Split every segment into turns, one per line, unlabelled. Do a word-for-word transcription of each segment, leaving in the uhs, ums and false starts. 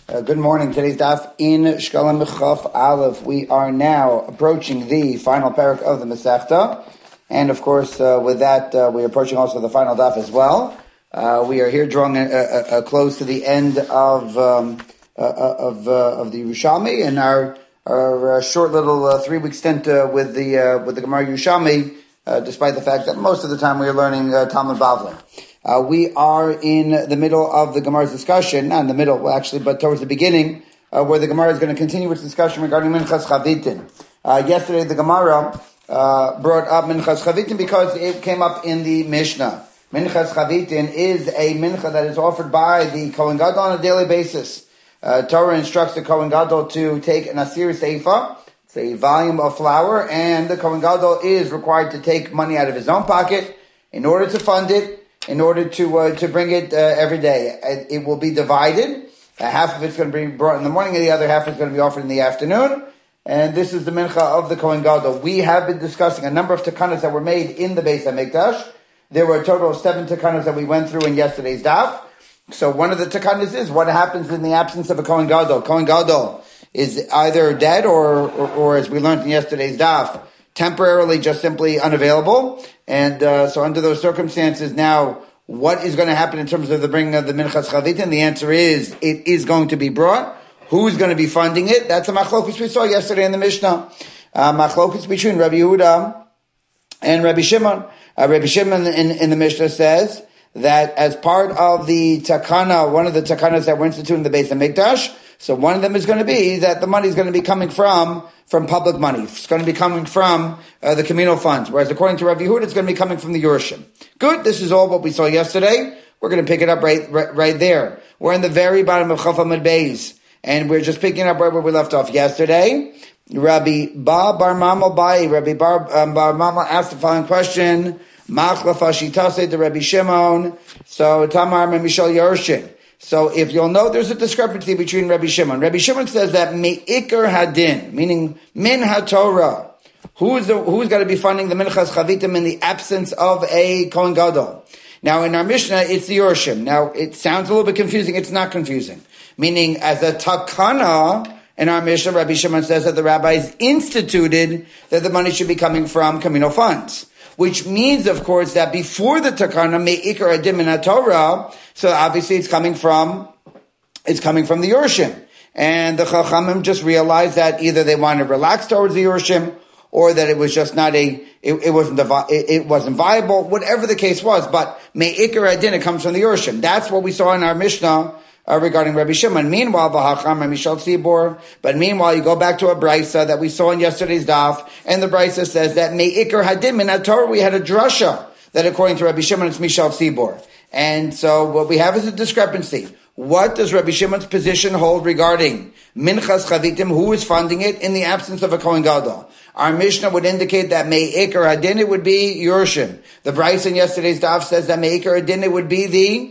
Uh, good morning. Today's daf in Shkalim Chaf Aleph. We are now approaching the final parak of the Masechta, and of course, uh, with that, uh, we are approaching also the final daf as well. Uh, we are here drawing a, a, a close to the end of um, uh, of uh, of the Yerushalmi, and our our uh, short little uh, three week stint uh, with the uh, with the Gemara Yerushalmi, uh, despite the fact that most of the time we are learning uh, Talmud Bavli. Uh, we are in the middle of the Gemara's discussion, not in the middle, well, actually, but towards the beginning, uh, where the Gemara is going to continue its discussion regarding Minchas Chavitin. Uh, yesterday, the Gemara uh, brought up Minchas Chavitin because it came up in the Mishnah. Minchas Chavitin is a mincha that is offered by the Kohen Gadol on a daily basis. Uh, Torah instructs the Kohen Gadol to take an asir seifa, it's a volume of flour, and the Kohen Gadol is required to take money out of his own pocket in order to fund it, in order to uh, to bring it uh, every day. It, it will be divided. Uh, half of it's going to be brought in the morning, and the other half is going to be offered in the afternoon. And this is the mincha of the Kohen Gadol. We have been discussing a number of takanas that were made in the Beis HaMikdash. There were a total of seven takanas that we went through in yesterday's daf. So one of the takanas is what happens in the absence of a Kohen Gadol. Kohen Gadol is either dead or, or, or as we learned in yesterday's daf, temporarily just simply unavailable. And uh, so under those circumstances, now, what is going to happen in terms of the bringing of the Minchas Chavitin? The answer is, it is going to be brought. Who's going to be funding it? That's a machlokus we saw yesterday in the Mishnah. Uh, machlokus between Rabbi Yehuda and Rabbi Shimon. Uh, Rabbi Shimon in, in the Mishnah says that as part of the takana, one of the takanas that were instituted in the Beis HaMikdash, so one of them is going to be that the money is going to be coming from from public money. It's going to be coming from uh, the communal funds. Whereas according to Rabbi Yehuda, it's going to be coming from the Yerushim. Good. This is all what we saw yesterday. We're going to pick it up right right, right there. We're in the very bottom of Chaf Amud Beis, and we're just picking up right where we left off yesterday. Rabbi Ba Bar Mama Bai, Rabbi Bar, um, Bar Mama asked the following question. Machlafa Shitase to Rabbi Shimon. So Tamar Mishal Yerushim. So if you'll know, there's a discrepancy between Rabbi Shimon. Rabbi Shimon says that me'ikar hadin, meaning min haTorah. Who's the, who's got to be funding the Minchas Chavitim in the absence of a Kohen Gadol? Now in our Mishnah, it's the Yerushim. Now it sounds a little bit confusing. It's not confusing. Meaning as a takana in our Mishnah, Rabbi Shimon says that the rabbis instituted that the money should be coming from communal funds. Which means, of course, that before the takana me'ikar hadin min haTorah, so obviously it's coming from, it's coming from the Yerushim. And the Chachamim just realized that either they wanted to relax towards the Yerushim, or that it was just not a, it, it wasn't a, it, it wasn't viable, whatever the case was. But me'ikar hadin, it comes from the Yerushim. That's what we saw in our Mishnah uh, regarding Rabbi Shimon. Meanwhile, v'hacham Mishal Tzibor, but meanwhile, you go back to a brisa that we saw in yesterday's daf, and the brisa says that me'ikar hadin min haTorah, we had a drasha that according to Rabbi Shimon, it's Mishal Tzibor. And so what we have is a discrepancy. What does Rabbi Shimon's position hold regarding Minchas Chavitim, who is funding it in the absence of a Kohen Gadol? Our Mishnah would indicate that me'ikar hadin, it would be Yerushim. The brisa in yesterday's daf says that me'ikar hadin, it would be the,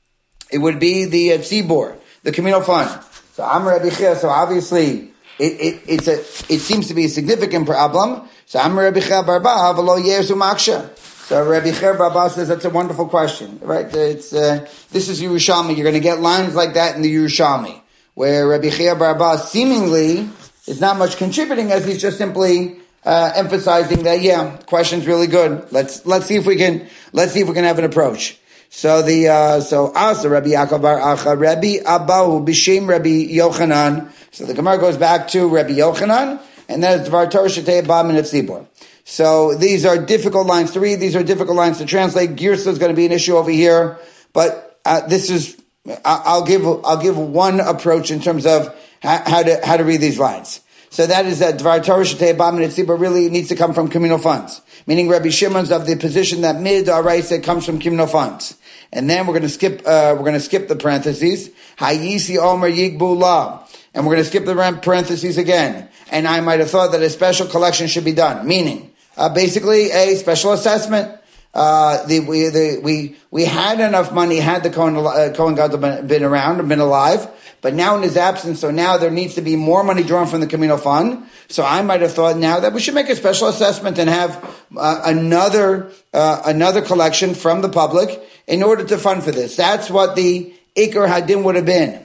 it would be the uh, Tzibor, the communal fund. So Amar Rabbi Chia, so obviously it, it, it's a, it seems to be a significant problem. So Amar Rabbi Chia Barba, v'lo yesu maksha. So Rabbi Cher Baba says that's a wonderful question, right? It's uh, this is Yerushalmi. You're going to get lines like that in the Yerushalmi, where Rabbi Cher Baba seemingly is not much contributing, as he's just simply uh, emphasizing that. Yeah, question's really good. Let's let's see if we can let's see if we can have an approach. So the uh, so Asa Rabbi Yaakov Bar Acha Rabbi Abahu B'Shem Rabbi Yochanan. So the Gemara goes back to Rabbi Yochanan, and then it's Dvar Torah Shetei Ba Min Tzibor. So these are difficult lines to read. These are difficult lines to translate. Girsa is going to be an issue over here, but uh, this is. I'll give. I'll give one approach in terms of how to how to read these lines. So that is that Dvar Torah Shetei Ba Min Tzibor really needs to come from communal funds. Meaning Rabbi Shimon's of the position that mid araisa comes from communal funds. And then we're going to skip. Uh, we're going to skip the parentheses. Hayisi Omer Yigbu La, and we're going to skip the parentheses again. And I might have thought that a special collection should be done. Meaning. Uh, basically, a special assessment. Uh, the, we, the, we, we had enough money had the Kohen, uh, Kohen Gadol been, been around and been alive, but now in his absence, so now there needs to be more money drawn from the communal fund. So I might have thought now that we should make a special assessment and have uh, another, uh, another collection from the public in order to fund for this. That's what the Ikar Hadin would have been.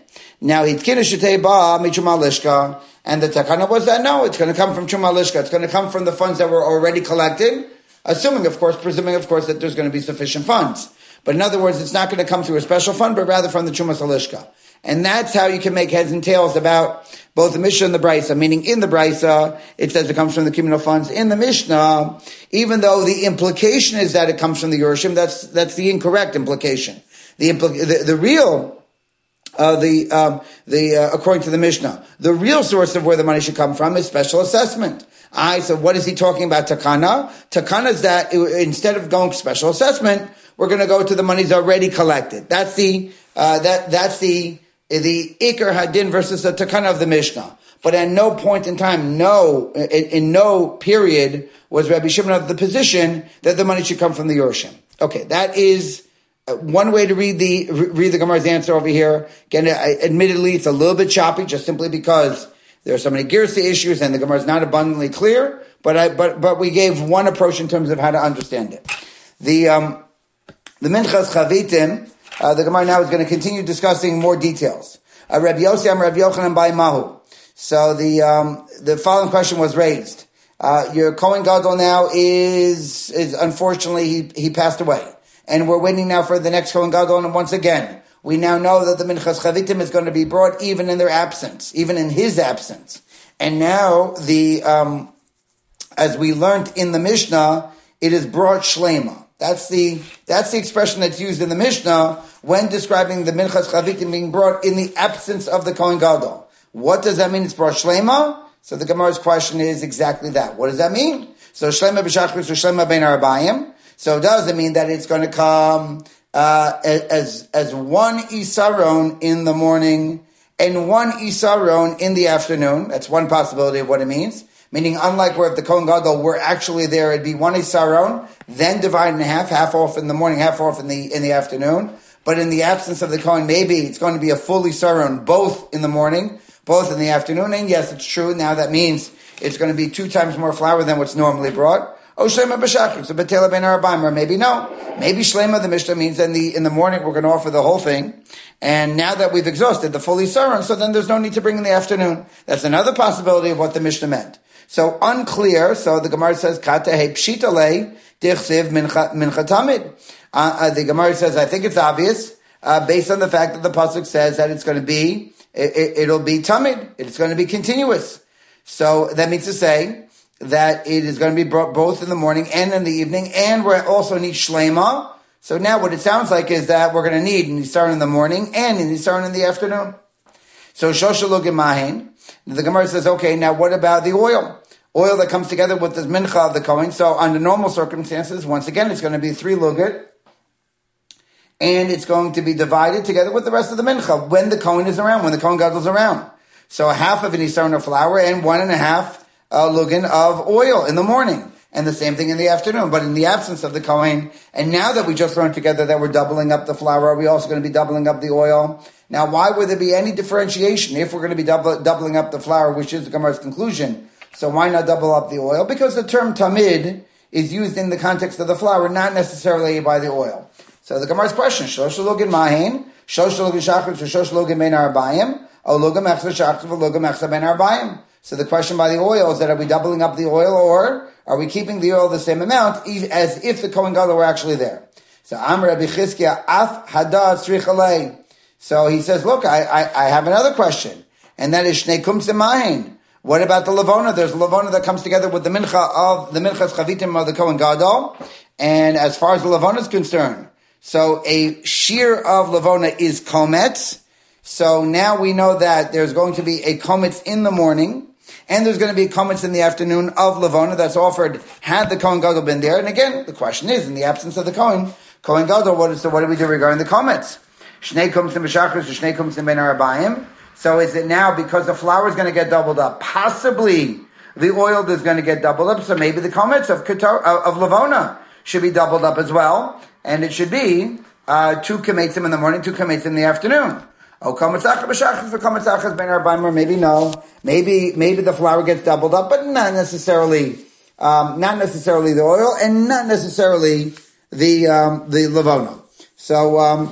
Now, Hitkina Shetei Ba Michuma Lishka, and the takana was that no, it's going to come from Chuma Lishka. It's going to come from the funds that were already collected, assuming, of course, presuming, of course, that there's going to be sufficient funds. But in other words, it's not going to come through a special fund, but rather from the Chumas Halishka. And that's how you can make heads and tails about both the Mishnah and the Brisa, meaning in the Brisa, it says it comes from the communal funds. In the Mishnah, even though the implication is that it comes from the Yerushim, that's, that's the incorrect implication. The, impl- the, the real Uh, the, um, the, uh, according to the Mishnah, the real source of where the money should come from is special assessment. I, so what is he talking about? Takana? Takana is that it, instead of going to special assessment, we're going to go to the monies already collected. That's the, uh, that, that's the, the Iker Hadin versus the Takana of the Mishnah. But at no point in time, no, in, in no period was Rabbi Shimon of the position that the money should come from the Yerushim. Okay, that is, Uh, one way to read the read the Gemara's answer over here. Again, I, admittedly, it's a little bit choppy, just simply because there are so many Girsa issues and the Gemara is not abundantly clear. But I but but we gave one approach in terms of how to understand it. The um the Minchas Chavitim. Uh, the Gemara now is going to continue discussing more details. Uh, Rabbi Yossi Am Rabbi Yochanan by Mahu. So the um the following question was raised. Uh, your Kohen Gadol now is is unfortunately he he passed away. And we're waiting now for the next Kohen Gadol, and once again, we now know that the Minchas Chavitim is going to be brought even in their absence, even in his absence. And now, the um, as we learned in the Mishnah, it is brought Shlema. That's the that's the expression that's used in the Mishnah when describing the Minchas Chavitim being brought in the absence of the Kohen Gadol. What does that mean? It's brought Shlema? So the Gemara's question is exactly that. What does that mean? So Shlema b'shachris or Shlema bein arbayim. So does it mean that it's going to come uh, as as one Isaron in the morning and one Isaron in the afternoon? That's one possibility of what it means. Meaning, unlike where if the Kohen Gadol were actually there, it'd be one Isaron, then divided in half, half off in the morning, half off in the in the afternoon. But in the absence of the Kohen, maybe it's going to be a full Isaron, both in the morning, both in the afternoon. And yes, it's true. Now that means it's going to be two times more flour than what's normally brought. Oh, Shlema b'shachris, so betela ben arbaim, or maybe no. Maybe Shlema, the Mishnah means in the, in the morning we're going to offer the whole thing. And now that we've exhausted the full Isaron, so then there's no need to bring in the afternoon. That's another possibility of what the Mishnah meant. So unclear, so the Gemara says, Kata he pshita le, dichsiv mincha tamid. Uh, the Gemara says, I think it's obvious, uh, based on the fact that the Pasuk says that it's going to be, it, it, it'll be tamid. It's going to be continuous. So that means to say, that it is going to be brought both in the morning and in the evening, and we also need Shlema. So now what it sounds like is that we're going to need Nisaron in the morning and Nisaron in the afternoon. So Shoshalug Mahin, the Gemara says, okay, now what about the oil? Oil that comes together with the mincha of the Kohen. So under normal circumstances, once again, it's going to be three lugit, and it's going to be divided together with the rest of the mincha when the Kohen is around, when the Kohen Gadol is around. So half of an Nisaron of flour and one and a half Uh, lugin of oil in the morning, and the same thing in the afternoon. But in the absence of the Kohen, and now that we just learned together that we're doubling up the flour, are we also going to be doubling up the oil? Now, why would there be any differentiation if we're going to be double, doubling up the flour, which is the Gemara's conclusion? So why not double up the oil? Because the term tamid is used in the context of the flour, not necessarily by the oil. So the Gemara's question: Shosh lugin mahin, shosh lugin shachris, or shosh lugin ben arbayim, or lugin mechza shachris, or lugin mechza ben arbayim. So the question by the oil is that are we doubling up the oil, or are we keeping the oil the same amount as if the Kohen Gadol were actually there? So Amar Rabbi Chizkiah af hadad tzrichalei. So he says, look, I, I, I have another question, and that is shnei kumtzim mahin. What about the lavona? There's a lavona that comes together with the mincha of the minchas chavitim of the Kohen Gadol, and as far as the lavona is concerned, so a shear of lavona is kometz. So now we know that there's going to be a kometz in the morning, and there's going to be comments in the afternoon of Lavona that's offered had the Kohen Gadol been there. And again, the question is, in the absence of the Kohen, Kohen Gadol, what, is, so what do we do regarding the comments? Shnei kumtzim b'shachris, or shnei kumtzim ben arbayim. So is it now because the flour is going to get doubled up? Possibly the oil is going to get doubled up, so maybe the comments of Ketor, of Lavona should be doubled up as well. And it should be uh, two kametzim in the morning, two kametzim in the afternoon. Oh, kametzachas b'shachris, or kametzachas ben arbayim, or maybe no. Maybe, maybe the flour gets doubled up, but not necessarily, um, not necessarily the oil, and not necessarily the, um, the lavona. So, um,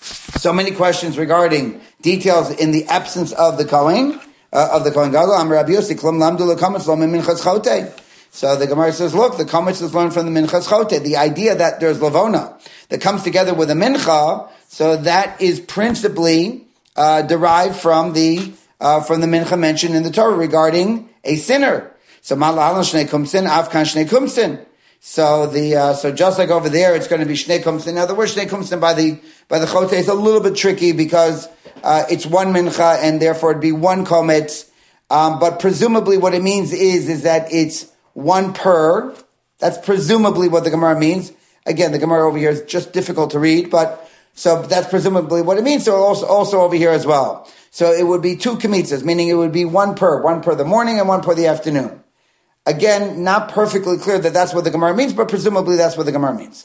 So many questions regarding details in the absence of the Kohen, uh, of the Kohen Gadol. Am Rabbi Yossi, Klum Lamdu L'Kametz Lo Minchas Chote. So the Gemara says, look, the Kametz is learned from the Minchas Chote. The idea that there's Lavona that comes together with a Mincha, so that is principally uh, derived from the uh, from the Mincha mentioned in the Torah regarding a sinner. So Mala'al Shnei Kumsin, Avkan Shnei Kumsin. So the uh, so just like over there, it's going to be Shnei Kumsin. Now the word Shnei Kumsin by the by the Chote is a little bit tricky because uh, it's one Mincha and therefore it'd be one Kometz. Um, but presumably what it means is is that it's one per. That's presumably what the Gemara means. Again, the Gemara over here is just difficult to read, but so that's presumably what it means. So also, also over here as well. So it would be two kmitzas, meaning it would be one per, one per the morning and one per the afternoon. Again, not perfectly clear that that's what the Gemara means, but presumably that's what the Gemara means.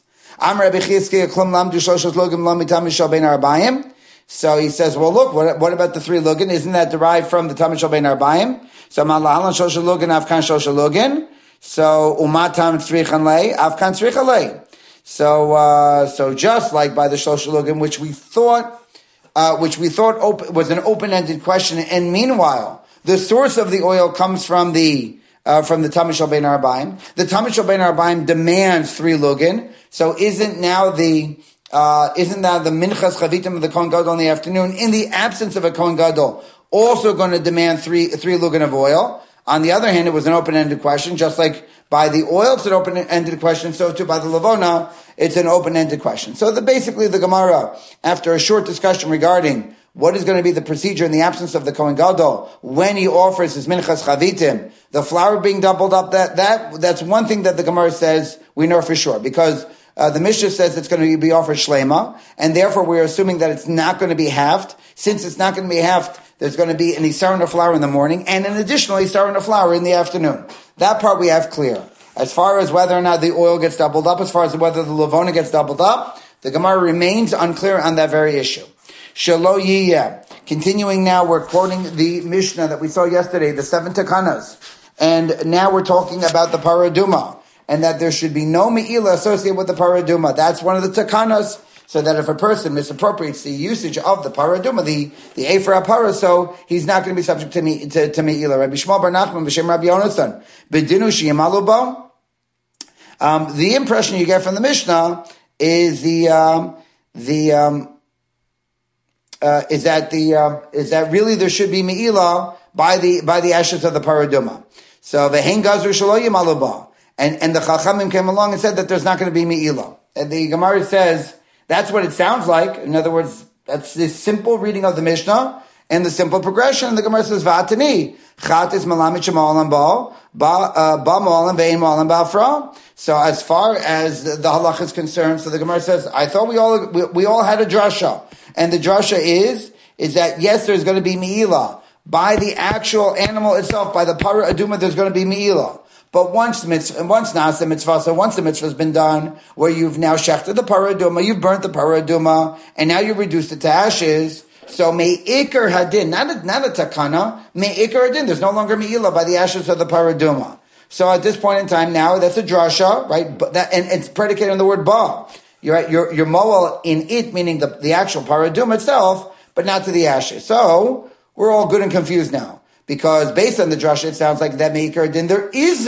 So he says, well, look, what, what about the three lugin? Isn't that derived from the Tamid Shal Bein Arbaim? So So umatam tzrichan lei, avkan tzricha lei. So uh, so just like by the Shlosh Lugim, which we thought uh, which we thought op- was an open-ended question, and meanwhile the source of the oil comes from the uh, from the Tamid Shal Bein Arbaim. The Tamid Shal Bein Arbaim demands three lugin. So isn't now the uh, isn't now the minchas chavitim of the Kohen Gadol in the afternoon, in the absence of a Kohen Gadol, also going to demand three three lugin of oil? On the other hand, it was an open-ended question, just like by the oil it's an open-ended question, so too by the Lavona it's an open-ended question. So the, basically the Gemara, after a short discussion regarding what is going to be the procedure in the absence of the Kohen Gadol when he offers his minchas chavitim, the flour being doubled up, that that that's one thing that the Gemara says we know for sure, because uh, the Mishnah says it's going to be offered shlema, and therefore we're assuming that it's not going to be halved. Since it's not going to be halved, there's going to be an Isaron of flour in the morning and an additional Isaron of flour in the afternoon. That part we have clear. As far as whether or not the oil gets doubled up, as far as whether the Lavona gets doubled up, the Gemara remains unclear on that very issue. Shelo yiyeh. Continuing now, we're quoting the Mishnah that we saw yesterday, the seven takanas. And now we're talking about the paraduma, and that there should be no me'ila associated with the paraduma. That's one of the takanas. So that if a person misappropriates the usage of the paraduma, the the ephra para, so he's not going to be subject to me to, to me'ila. Rabbi Shmuel bar Nachman b'shem Rabbi Yonasan b'dinu sheyamalu bo. Um, the impression you get from the Mishnah is the um, the um, uh, is that the uh, is that really there should be me'ila by the by the ashes of the paraduma. So v'hein gazur shelo yamalu bo, and and the Chachamim came along and said that there's not going to be me'ila. And the Gemara says, that's what it sounds like. In other words, that's the simple reading of the Mishnah and the simple progression. The Gemara says, "Va'atani chat is malamit shemalam ba ba ba malam ve'in malam ba'afra." So as far as the, the halach is concerned, so the Gemara says, "I thought we all we, we all had a drasha, and the drasha is is that yes, there's going to be me'ila by the actual animal itself, by the para aduma. There's going to be me'ila." But once mitzvah, once nasa mitzvah, so once the mitzvah has been done, where you've now shechted the paraduma, you've burnt the paraduma, and now you've reduced it to ashes. So me'ikar hadin, not a, not a takana, me'ikar hadin. There's no longer me'ila by the ashes of the paraduma. So at this point in time, now that's a drasha, right? But that, and it's predicated on the word ba. You're right. You're, you're moel in it, meaning the, the actual paraduma itself, but not to the ashes. So we're all good and confused now. Because based on the drasha, it sounds like that me'ikar din, there is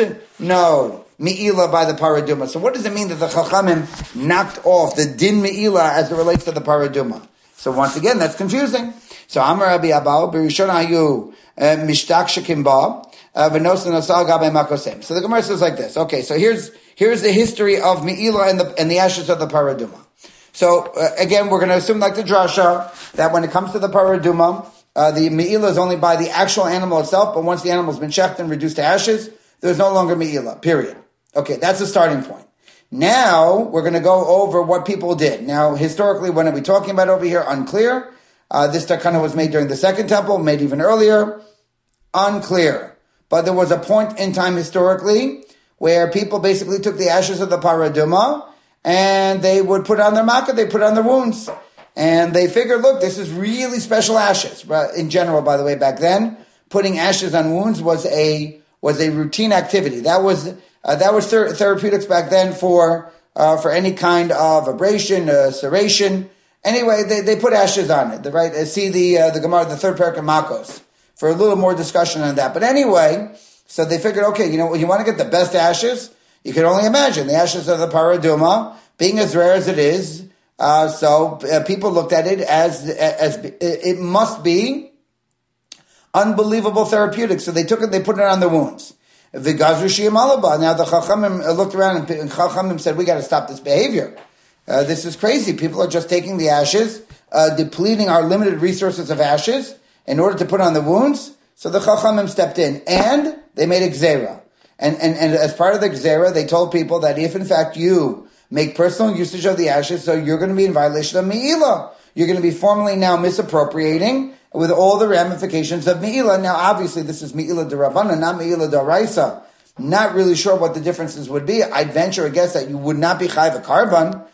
no me'ila by the paraduma. So what does it mean that the Chachamim knocked off the din me'ila as it relates to the paraduma? So once again, that's confusing. So Amar Rabbi Abau, B'rishon hayu mishtak shekim ba, v'nosan asal gabei makosem. So the Gemara says like this. Okay, so here's here's the history of me'ila and the and the ashes of the paraduma. So uh, again, we're going to assume like the drasha that when it comes to the paraduma, Uh, the me'ila is only by the actual animal itself, but once the animal's been shecht and reduced to ashes, there's no longer me'ila, period. Okay, that's the starting point. Now, we're going to go over what people did. Now, historically, when are we talking about over here? Unclear. Uh, this takana was made during the second temple, made even earlier. Unclear. But there was a point in time historically where people basically took the ashes of the paraduma and they would put on their makkah, they put on their wounds. And they figured, look, this is really special ashes. In general, by the way, back then, putting ashes on wounds was a was a routine activity. That was uh, that was ther- therapeutics back then for uh, for any kind of abrasion, uh, serration, Anyway, they, they put ashes on it. Right? See the uh, the Gemara, the third parak of Makos, for a little more discussion on that. But anyway, so they figured, okay, you know, you want to get the best ashes? You can only imagine the ashes of the paraduma being as rare as it is. Uh, so uh, people looked at it as as it must be unbelievable therapeutic. So they took it, they put it on the wounds. The Gazru Shiyam Alaba. Now the Chachamim looked around and Chachamim said, we got to stop this behavior. Uh, this is crazy. People are just taking the ashes, uh, depleting our limited resources of ashes in order to put on the wounds. So the Chachamim stepped in and they made a Gzera. And, and, and as part of the Gzera, they told people that if in fact you make personal usage of the ashes, so you're going to be in violation of Me'ilah. You're going to be formally now misappropriating with all the ramifications of Me'ilah. Now obviously this is Me'ilah D'Rabbanan, not Me'ilah D'Oraisa. Not really sure what the differences would be. I'd venture a guess that you would not be Chayv a Karban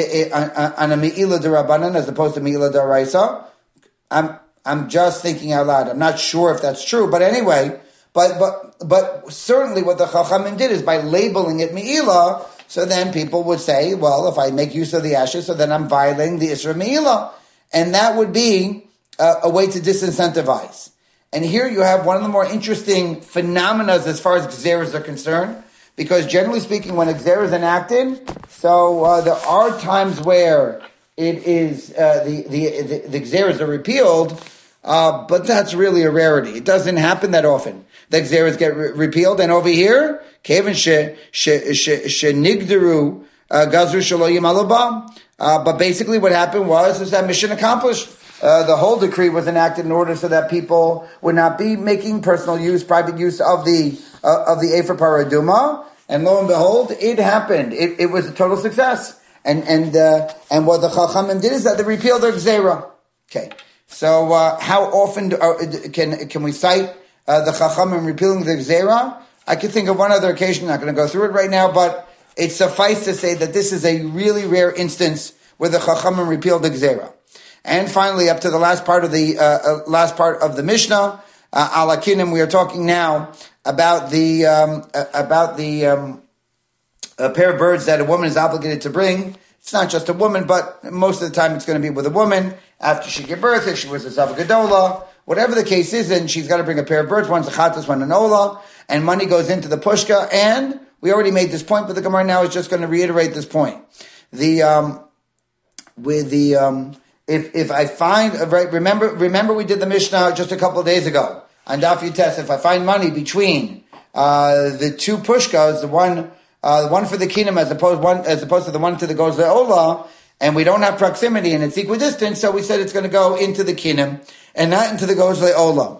on a Me'ilah D'Rabbanan as opposed to Me'ilah D'Oraisa. I'm I'm just thinking out loud. I'm not sure if that's true, but anyway, but but but certainly what the Chachamim did is by labeling it Me'ilah, so then people would say, well, if I make use of the ashes, so then I'm violating the Isra Me'ilah, and that would be a, a way to disincentivize. And here you have one of the more interesting phenomena as far as Gzeras are concerned, because generally speaking, when a Gzera is enacted, so uh, there are times where it is uh, the the the, the Gzeras are repealed. Uh, but that's really a rarity. It doesn't happen that often. The Gzeras get re- repealed, and over here, Kevin she she she she nigderu gazru shelo yimalaba. But basically, what happened was is that mission accomplished. Uh, the whole decree was enacted in order so that people would not be making personal use, private use of the uh, of the Efer Paraduma. And lo and behold, it happened. It, it was a total success. And and uh, and what the Chachamim did is that they repealed their Gzera. Okay. So, uh, how often do, uh, can can we cite uh, the Chachamim repealing the Gzera? I can think of one other occasion. I'm not going to go through it right now, but it suffices to say that this is a really rare instance where the Chachamim repealed the Gzera. And finally, up to the last part of the uh, uh, last part of the Mishnah, uh, Al Akinim, we are talking now about the um, uh, about the um, a pair of birds that a woman is obligated to bring. It's not just a woman, but most of the time it's going to be with a woman after she gives birth, if she was a Zavagadola, whatever the case is, and she's got to bring a pair of birds, one's a Chatas, one an Ola, and money goes into the Pushka, and we already made this point, but the Gemara now is just going to reiterate this point. The, um, with the, um, if, if I find, right, remember, remember we did the Mishnah just a couple of days ago, on Daf Yutes, if I find money between, uh, the two Pushkas, the one, Uh, the one for the kingdom as opposed one as opposed to the one to the goes to Ola, and we don't have proximity and it's equidistant, so we said it's going to go into the kingdom and not into the goes to Ola.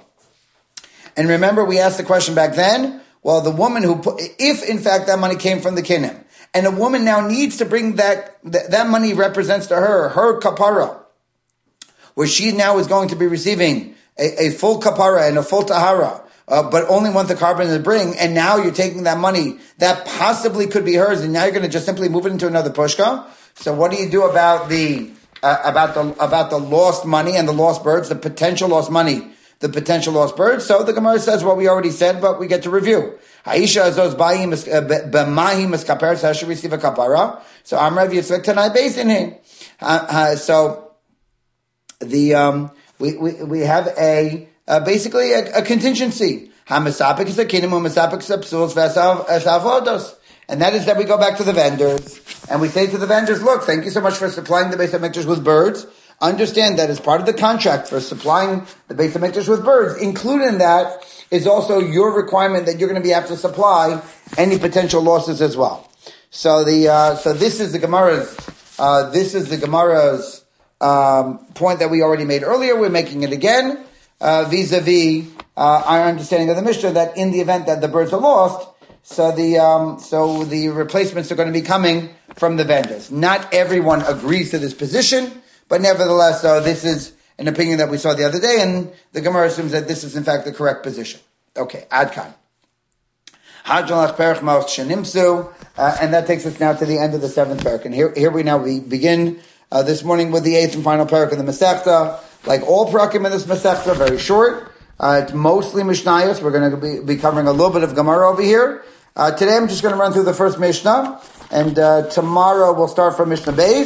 And remember, we asked the question back then. Well, the woman who put, if in fact that money came from the kingdom, and a woman now needs to bring that that, that money represents to her her kapara, where she now is going to be receiving a, a full kapara and a full tahara. Uh, but only want the carbon to bring, and now you're taking that money that possibly could be hers, and now you're going to just simply move it into another pushka. So what do you do about the uh, about the about the lost money and the lost birds, the potential lost money, the potential lost birds? So the Gemara says what we already said, but we get to review. Aisha azos ba'im b'mahi miskaper, so I should receive a kapara. So Amrav Yitzchak Tanai based in him. So the um we we we have a. Uh, basically, a, a contingency. Hamasapik is a kingdom, Hamasapik is a psuls v'esavodos. And that is that we go back to the vendors, and we say to the vendors, look, thank you so much for supplying the Beis HaMikdash with birds. Understand that as part of the contract for supplying the Beis HaMikdash with birds, included in that is also your requirement that you're going to be able to supply any potential losses as well. So the, uh, so this is the Gemara's, uh, this is the Gemara's, um, point that we already made earlier. We're making it again. Uh, vis-a-vis uh, our understanding of the Mishnah, that in the event that the birds are lost, so the um, so the replacements are going to be coming from the vendors. Not everyone agrees to this position, but nevertheless, so this is an opinion that we saw the other day, and the Gemara assumes that this is in fact the correct position. Okay, Adkan. Uh, and that takes us now to the end of the seventh parak. And here, here we now we begin uh, this morning with the eighth and final parak of the Masechta. Like all parakim in this Masechta, very short. Uh, it's mostly Mishnayos. We're going to be, be covering a little bit of Gemara over here. Uh, today I'm just going to run through the first Mishnah, and uh, tomorrow we'll start from Mishnah Beis,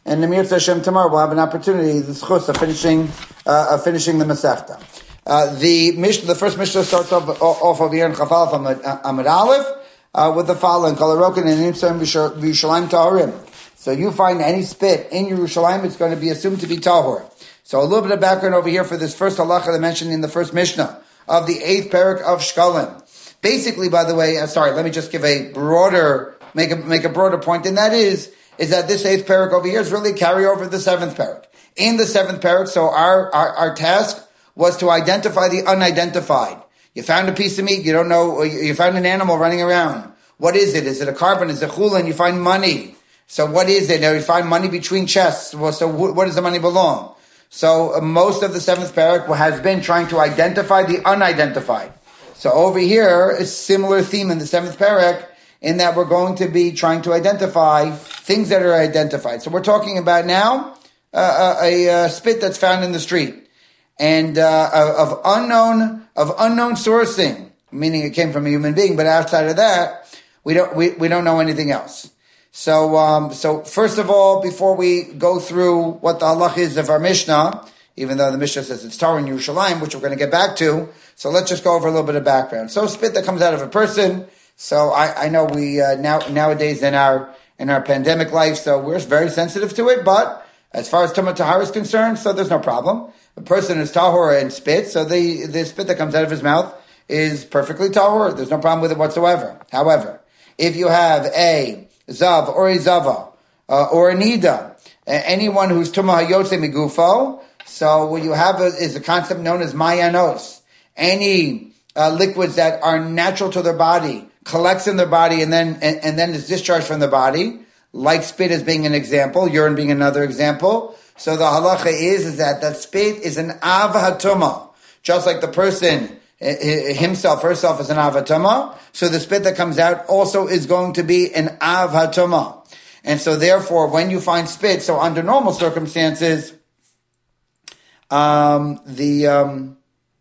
And the Mir Hashem tomorrow we'll have an opportunity, the schus of finishing, uh, of finishing the Masechta. Uh, the Mishnah, the first Mishnah starts off, off over here in Chafal Amud Aleph, uh, with the following, Kalarokin and Nimtzim V'Yushalayim Tahorim. So you find any spit in Yerushalayim, it's going to be assumed to be Tahor. So a little bit of background over here for this first halacha that I mentioned in the first Mishnah of the eighth parak of Shkalim. Basically, by the way, uh, sorry, let me just give a broader, make a, make a broader point, and that is, is that this eighth parak over here is really carry over the seventh parak. In the seventh parak, so our, our, our task was to identify the unidentified. You found a piece of meat, you don't know, you found an animal running around. What is it? Is it a carbon? Is it chulin? You find money. So what is it? Now you find money between chests. Well, so what does the money belong? So uh, most of the seventh parak has been trying to identify the unidentified. So over here, a similar theme in the seventh parak, in that we're going to be trying to identify things that are identified. So we're talking about now uh, a, a, a spit that's found in the street. And uh, of unknown of unknown sourcing, meaning it came from a human being, but outside of that, we don't we, we don't know anything else. So um, so first of all, before we go through what the halach is of our Mishnah, even though the Mishnah says it's Torah in Yerushalayim, which we're going to get back to, so let's just go over a little bit of background. So spit that comes out of a person. So I, I know we uh, now nowadays in our in our pandemic life, so we're very sensitive to it. But as far as Tumah Tahara is concerned, so there's no problem. A person is tahor and spit, so the, the spit that comes out of his mouth is perfectly tahor. There's no problem with it whatsoever. However, if you have a zav or a zava uh, or a nida, uh, anyone who's tumah hayotze migufo, so what you have is a concept known as mayanos. Any uh, liquids that are natural to their body collects in their body and then and, and then is discharged from the body, like spit as being an example, urine being another example. So the halacha is, is that that spit is an av hatuma. Just like the person himself, herself is an av hatuma, so the spit that comes out also is going to be an av hatuma. And so therefore, when you find spit, so under normal circumstances, um, the, um,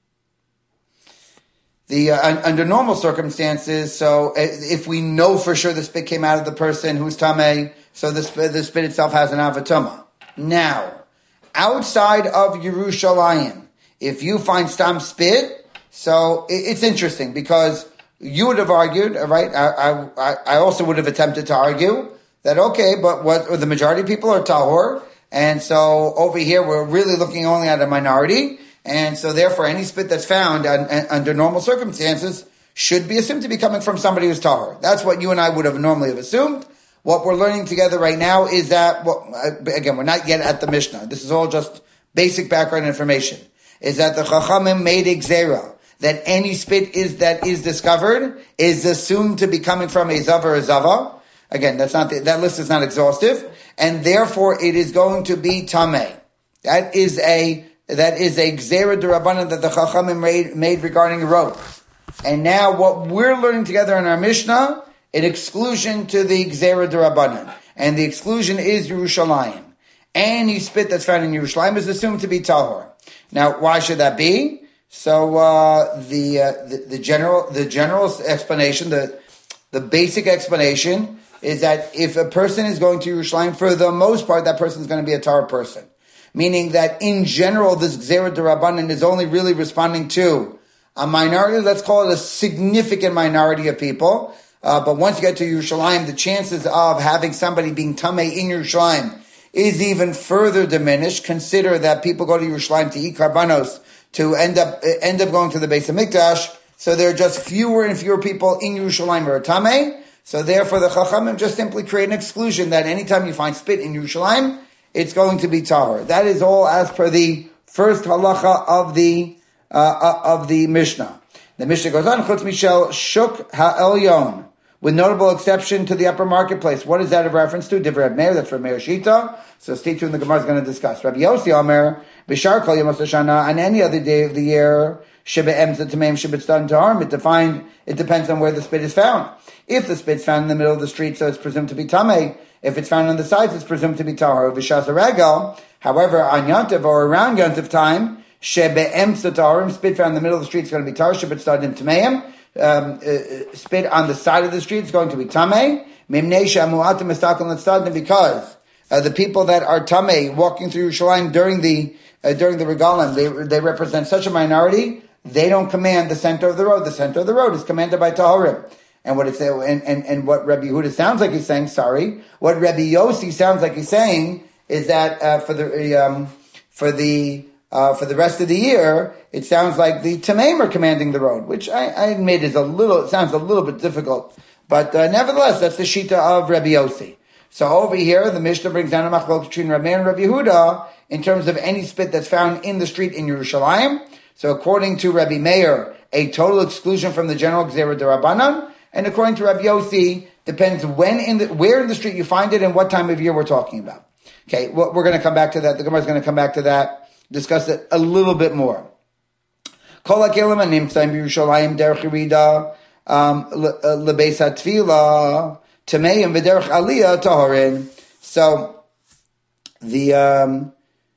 the, uh, under normal circumstances, so if we know for sure the spit came out of the person who's tameh, so the spit, the spit itself has an av hatuma. Now, outside of Yerushalayim, if you find stam spit, so it's interesting because you would have argued, right? I, I, I also would have attempted to argue that, okay, but what the majority of people are tahor, and so over here we're really looking only at a minority, and so therefore any spit that's found un, un, under normal circumstances should be assumed to be coming from somebody who's tahor. That's what you and I would have normally have assumed. What we're learning together right now is that, well, again, we're not yet at the Mishnah. This is all just basic background information. Is that the Chachamim made a gzera, that any spit is that is discovered is assumed to be coming from a zav or a zava. Again, that's not the, that list is not exhaustive, and therefore it is going to be tameh. That is a that is a gzera d'Rabbanan that the Chachamim made, made regarding a rope. And now what we're learning together in our Mishnah, an exclusion to the Gzera D'Rabbanan. And the exclusion is Yerushalayim. Any spit that's found in Yerushalayim is assumed to be Tahor. Now, why should that be? So, uh, the, uh, the, the general, the general explanation, the, the basic explanation is that if a person is going to Yerushalayim, for the most part, that person is going to be a Tahor person. Meaning that in general, this Gzera D'Rabbanan is only really responding to a minority, let's call it a significant minority of people. Uh, but once you get to Yerushalayim, the chances of having somebody being tameh in Yerushalayim is even further diminished. Consider that people go to Yerushalayim to eat karbanos, to end up end up going to the Beis Hamikdash. So there are just fewer and fewer people in Yerushalayim who are tameh. So therefore, the Chachamim just simply create an exclusion that anytime you find spit in Yerushalayim, it's going to be tahor. That is all as per the first halacha of the uh, of the Mishnah. The Mishnah goes on, Chutz Mishel Shuk Ha'elyon, with notable exception to the upper marketplace. What is that a reference to? Divrei Reb Meir, that's from Meir Shita. So stay tuned, the Gemara is going to discuss. Rabbi Yossi Omer, B'shar Kol Yom HaShoshana, on any other day of the year, Shebe Emza Tameim Shebet Stan Taharim, it defined, it depends on where the spit is found. If the spit's found in the middle of the street, so it's presumed to be Tameh. If it's found on the sides, it's presumed to be Tahor. V'shas Regal, however, on Yontiv or around Yontiv time, Shebe Emza Taharim, spit found in the middle of the street is going to be Tahor, Shebet Stan Tameim. Um, uh, spit on the side of the street is going to be tameh. Because uh, the people that are tamei walking through Yerushalayim during the uh, during the regalim, they they represent such a minority. They don't command the center of the road. The center of the road is commanded by taharim. And what it's and, and and what Rabbi Yehuda sounds like he's saying, sorry, what Rabbi Yossi sounds like he's saying is that uh, for the um, for the uh, for the rest of the year, it sounds like the Tameim are commanding the road, which I, I admit is a little, it sounds a little bit difficult, but uh, nevertheless, that's the shita of Rabbi Yossi. So over here, the Mishnah brings down a machlok between Rabbi Meir and Rabbi Yehuda in terms of any spit that's found in the street in Yerushalayim. So according to Rabbi Meir, a total exclusion from the general Gzera D'Rabbanan, and according to Rabbi Yossi, depends when in the, where in the street you find it and what time of year we're talking about. Okay, well, we're going to come back to that. The Gemara is going to come back to that, discuss it a little bit more. Kol hakelim hanimtzaim b'Yerushalayim derech yerida lebeis hatfila tameim v'derech aliyah taharin. So the um,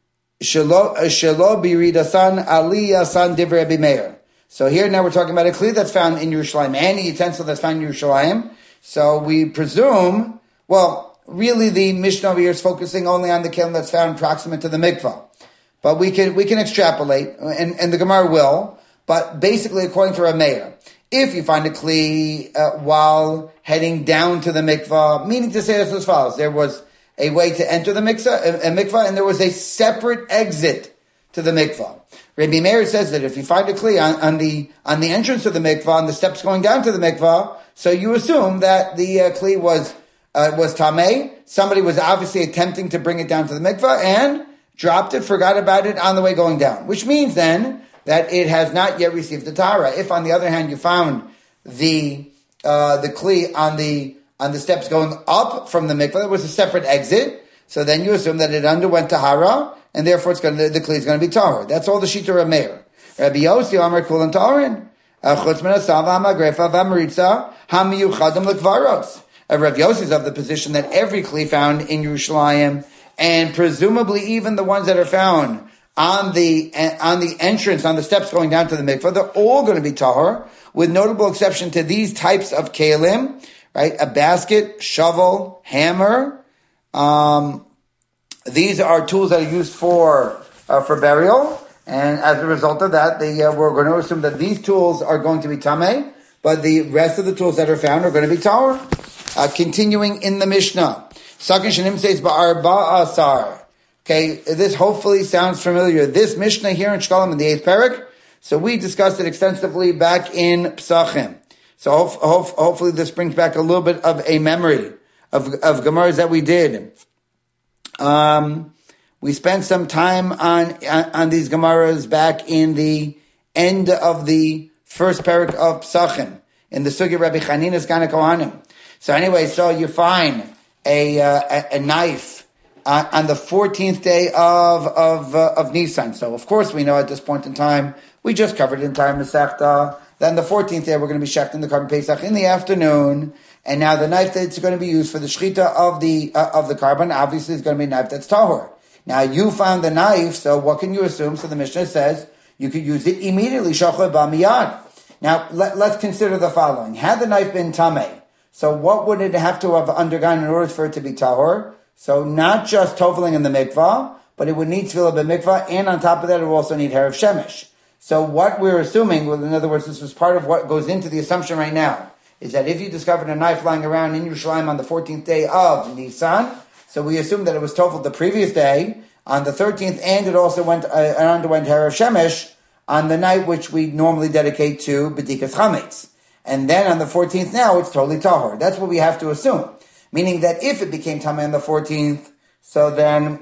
shelo shelo b'yerida san aliyah san divrei Rabbi Meir. So here now we're talking about a kli that's found in Yerushalayim, any utensil that's found in Yerushalayim. So we presume, well, really the Mishnah over here is focusing only on the kelim that's found proximate to the mikvah. But we can we can extrapolate, and, and the Gemara will, but basically according to Rabbi Meir, if you find a kli uh, while heading down to the mikvah, meaning to say this as follows, there was a way to enter the mikvah, a, a mikvah, and there was a separate exit to the mikvah. Rabbi Meir says that if you find a kli on, on the on the entrance to the mikvah, on the steps going down to the mikvah, so you assume that the uh, kli was uh, was tamei. Somebody was obviously attempting to bring it down to the mikvah and dropped it, forgot about it on the way going down. Which means then that it has not yet received the tahara. If on the other hand you found the uh, the kli on the on the steps going up from the mikvah, there was a separate exit. So then you assume that it underwent tahara, and therefore it's going to, the kli is going to be tahor. That's all the shita of Meir. Rabbi Yossi Amar Kulan Taharin. Chutz min hasava hamagrefa v'hamaritza hamiyuchadim lekvaros. Rabbi Yossi is of the position that every kli found in Yerushalayim, and presumably even the ones that are found on the on the entrance, on the steps going down to the mikvah, they're all going to be tahor, with notable exception to these types of kelim, right? A basket, shovel, hammer. Um, these are tools that are used for uh, for burial, and as a result of that, they, uh, we're going to assume that these tools are going to be tamei, but the rest of the tools that are found are going to be tahor. Uh, continuing in the Mishnah, Sakin Shanim says ba'arba asar. Okay, this hopefully sounds familiar. This Mishnah here in Shkalim in the eighth parak. So we discussed it extensively back in Psachim. So hope, hope, hopefully this brings back a little bit of a memory of of Gemaras that we did. Um, we spent some time on, on on these Gemaras back in the end of the first parak of Psachim in the Sugi Rabbi Chanina's Gana Kohanim. So anyway, so you find a uh, a, a knife uh, on the fourteenth day of of uh, of Nisan. So of course we know at this point in time we just covered the entire Masechta. Then the fourteenth day we're going to be shechting the Karban Pesach in the afternoon, and now the knife that's going to be used for the shechita of the uh, of the Karban obviously is going to be a knife that's tahor. Now you found the knife, so what can you assume? So the Mishnah says you could use it immediately. Shachar b'miyad. Now let, let's consider the following: had the knife been tamei, so what would it have to have undergone in order for it to be tahor? So not just toveling in the mikvah, but it would need tefillah b'mikvah, and on top of that, it would also need herav shemesh. So what we're assuming, well, in other words, this was part of what goes into the assumption right now, is that if you discovered a knife lying around in Yerushalayim on the fourteenth day of Nisan, so we assume that it was toveled the previous day, on the thirteenth, and it also went uh, underwent herav shemesh on the night which we normally dedicate to b'dikas chametz. And then on the fourteenth now, it's totally tahor. That's what we have to assume. Meaning that if it became tamei on the fourteenth, so then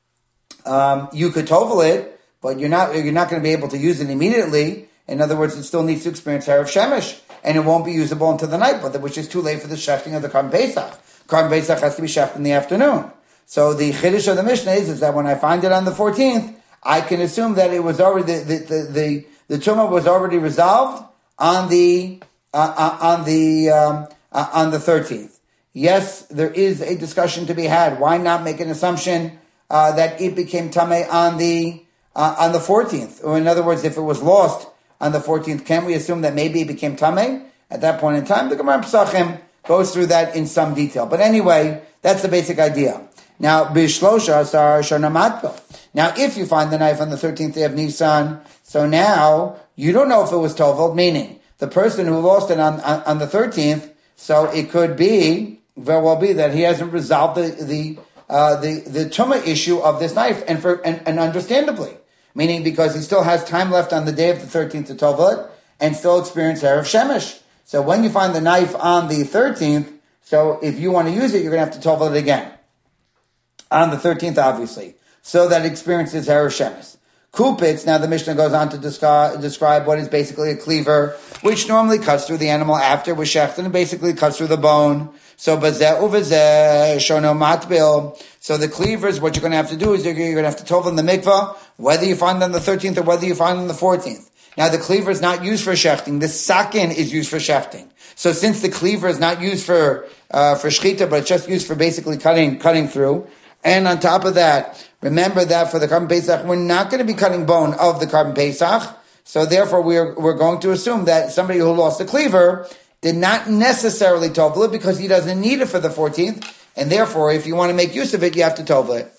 um, you could tovel it, but you're not you're not going to be able to use it immediately. In other words, it still needs to experience herav shemesh, and it won't be usable until the night, but which is too late for the shechting of the Karban Pesach. Karban Pesach has to be shecht in the afternoon. So the chiddush of the Mishnah is, is that when I find it on the fourteenth, I can assume that it was already the the the, the, the tumah was already resolved on the uh, uh, on the um, uh, on the thirteenth. Yes, there is a discussion to be had. Why not make an assumption uh, that it became tamei on the Uh, on the fourteenth, or in other words, if it was lost on the fourteenth, can we assume that maybe it became tamei at that point in time? The Gemara Pesachim goes through that in some detail. But anyway, that's the basic idea. Now, Bishlosha Asar Shana Matbil. Now, if you find the knife on the thirteenth day of Nisan, so now you don't know if it was Toveld, meaning the person who lost it on, on, on the thirteenth, so it could be, very well be that he hasn't resolved the, the, uh, the, the Tumah issue of this knife, and for, and, and understandably, meaning because he still has time left on the day of the thirteenth to Toveld, and still experience Erev Shemesh. So when you find the knife on the thirteenth, so if you want to use it, you're going to have to Toveld it again. On the thirteenth, obviously. So that it experiences Erev Shemesh. Kupitz, now the Mishnah goes on to describe, describe what is basically a cleaver, which normally cuts through the animal after with shechten and basically cuts through the bone. So bazeh uvazeh shono matbil. So the cleavers, what you're going to have to do is you're going to have to Toveld in the mikvah, whether you find it on the thirteenth or whether you find it on the fourteenth. Now the cleaver is not used for shechting. The sakin is used for shechting. So since the cleaver is not used for uh, for shchita, but it's just used for basically cutting cutting through, and on top of that, remember that for the Karban Pesach, we're not going to be cutting bone of the Karban Pesach. So therefore, we're we're going to assume that somebody who lost the cleaver did not necessarily tovle it because he doesn't need it for the fourteenth, and therefore, if you want to make use of it, you have to tovle it.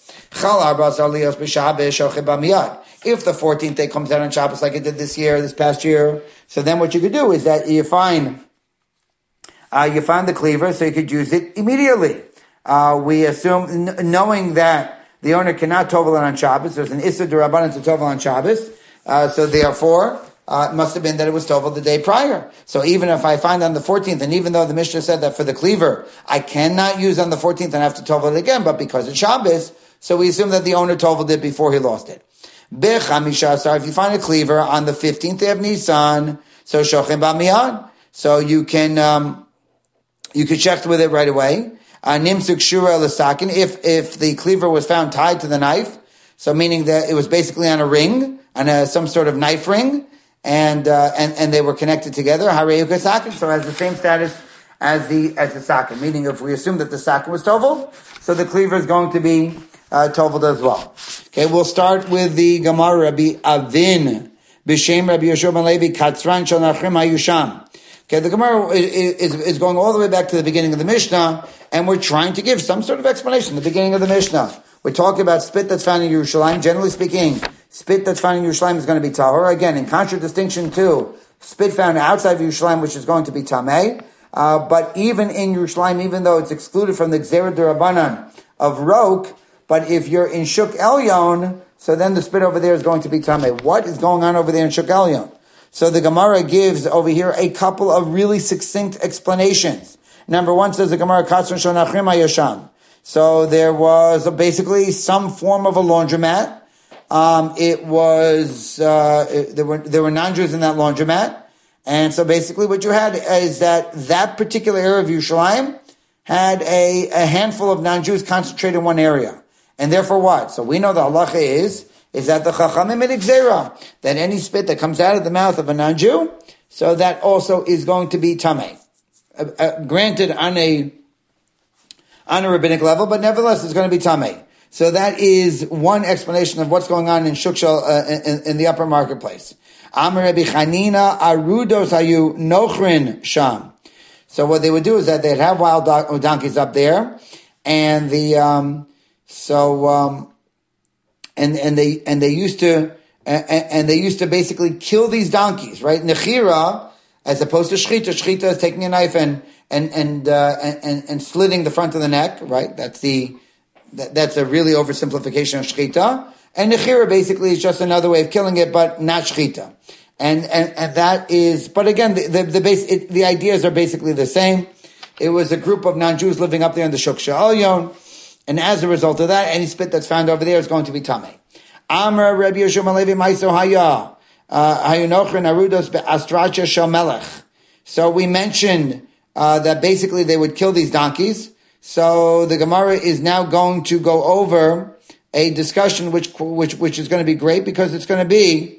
If the fourteenth day comes out on Shabbos like it did this year, this past year, so then what you could do is that you find uh, you find the cleaver, so you could use it immediately. Uh, we assume, n- knowing that the owner cannot tovel it on Shabbos, there's an Issa D'Rabbanan to tovel on Shabbos, uh, so therefore, uh, it must have been that it was tovel the day prior. So even if I find on the fourteenth, and even though the Mishnah said that for the cleaver, I cannot use on the fourteenth and have to tovel it again, but because it's Shabbos, so we assume that the owner toveled it before he lost it. Bechamisha, if you find a cleaver on the fifteenth day of Nisan, so shochem b'miyad, so you can, um, you can check with it right away. Nimsuk shura l'sakin, if, if the cleaver was found tied to the knife, so meaning that it was basically on a ring, on a, some sort of knife ring, and, uh, and, and they were connected together, hareyuka sakin, so it has the same status as the, as the sakin, meaning if we assume that the sakin was toveled, so the cleaver is going to be, uh, toveled as well. Okay, we'll start with the Gemara, Rabbi Avin, B'Shem Rabbi Yoshua ben Levi, Katzran Shel Nachrim HaYusham. Okay, the Gemara is, is, is going all the way back to the beginning of the Mishnah, and we're trying to give some sort of explanation at the beginning of the Mishnah. We're talking about spit that's found in Yerushalayim. Generally speaking, spit that's found in Yerushalayim is going to be tahor. Again, in contradistinction to spit found outside of Yerushalayim, which is going to be tameh. Uh, but even in Yerushalayim, even though it's excluded from the Gzera D'Rabbanan of Rok, but if you're in Shuk Elyon, so then the spit over there is going to be tameh. What is going on over there in Shuk Elyon? So the Gemara gives over here a couple of really succinct explanations. Number one says the Gemara, Katzron Shel Nachrim HaYasham. So there was a, basically some form of a laundromat. Um, it was, uh, it, there were, there were non-Jews in that laundromat. And so basically what you had is that that particular area of Yerushalayim had a, a handful of non-Jews concentrated in one area. And therefore what? So we know the halacha is, is that the chachamim made gzera, that any spit that comes out of the mouth of a non-Jew, so that also is going to be tameh. Uh, uh, granted on a, on a rabbinic level, but nevertheless it's going to be tameh. So that is one explanation of what's going on in Shukshal, uh, in, in the upper marketplace. Amar Rabbi Chanina arudos hayu nochrin sham. So what they would do is that they'd have wild do- donkeys up there, and the, um, so, um, and, and they, and they used to, and, and they used to basically kill these donkeys, right? Nechira, as opposed to shchita. Shchita is taking a knife and, and, and, uh, and, and slitting the front of the neck, right? That's the, that, that's a really oversimplification of shchita. And nechira basically is just another way of killing it, but not shchita. And, and, and that is, but again, the, the, the base, it, the ideas are basically the same. It was a group of non-Jews living up there in the Shuk Sha'alyon. And as a result of that, any spit that's found over there is going to be tameh. Amar Rabbi Yoshua ben Levi Maiso Haya, Hayunochrin Arudos Be'astracha Shel Melech. So we mentioned, uh, that basically they would kill these donkeys. So the Gemara is now going to go over a discussion which, which, which is going to be great because it's going to be